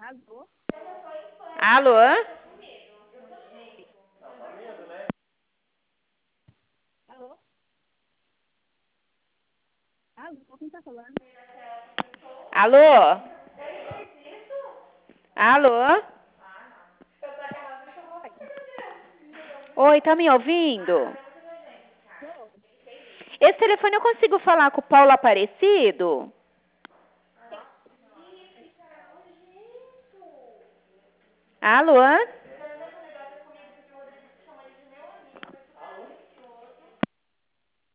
Alô? Alô? Oi. Alô? Alô, quem tá falando? Alô? Alô? Oi. Oi, tá me ouvindo? Tô. Esse telefone eu consigo falar com o Paulo Aparecido? Quem? Alô?